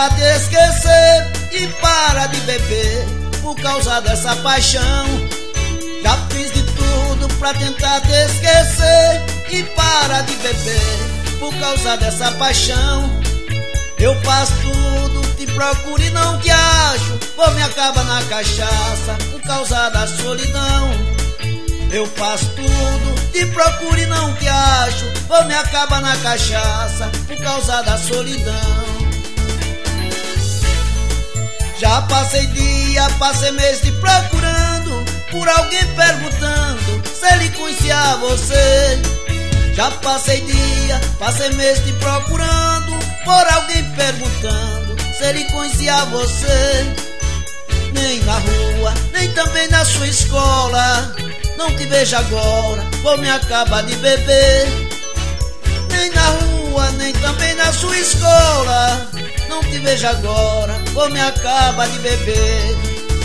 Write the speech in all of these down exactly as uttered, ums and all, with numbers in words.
tentar te esquecer e para de beber por causa dessa paixão. Já fiz de tudo pra tentar te esquecer e para de beber por causa dessa paixão. Eu faço tudo, te procuro e não te acho, vou me acabar na cachaça por causa da solidão. Eu faço tudo, te procuro e não te acho, vou me acabar na cachaça por causa da solidão. Já passei dia, passei mês te procurando, por alguém perguntando se ele conhecia você. Já passei dia, passei mês te procurando, por alguém perguntando se ele conhecia você. Nem na rua, nem também na sua escola, não te vejo agora, vou me acabar de beber. Nem na rua, nem também na sua escola, não te vejo agora, vou me acabar de beber.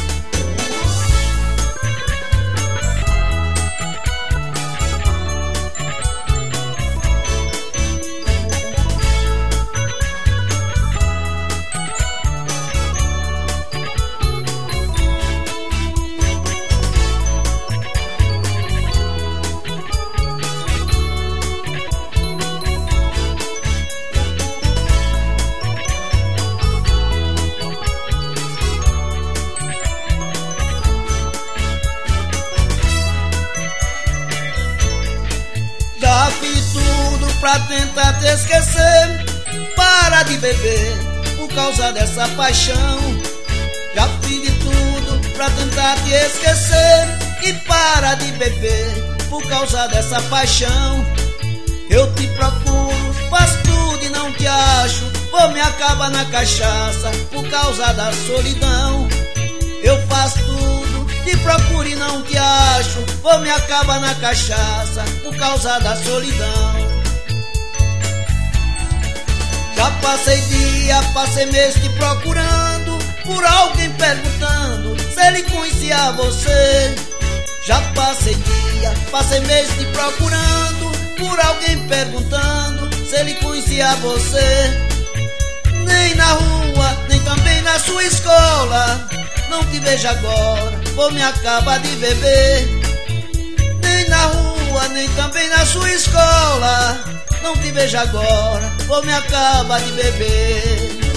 Já fiz tudo pra tentar te esquecer, para de beber por causa dessa paixão. Já fiz de tudo pra tentar te esquecer e para de beber por causa dessa paixão. Eu te procuro, faço tudo e não te acho, vou me acabar na cachaça por causa da solidão. Eu faço tudo, te procuro e não te acho, vou me acabar na cachaça por causa da solidão. Já passei dia, passei mês te procurando, por alguém perguntando se ele conhecia você. Já passei dia, passei mês te procurando, por alguém perguntando se ele conhecia você. Nem na rua, nem também na sua escola, não te vejo agora, vou me acabar de beber. Nem na rua, nem também na sua escola, não te vejo agora, vou me acabar de beber.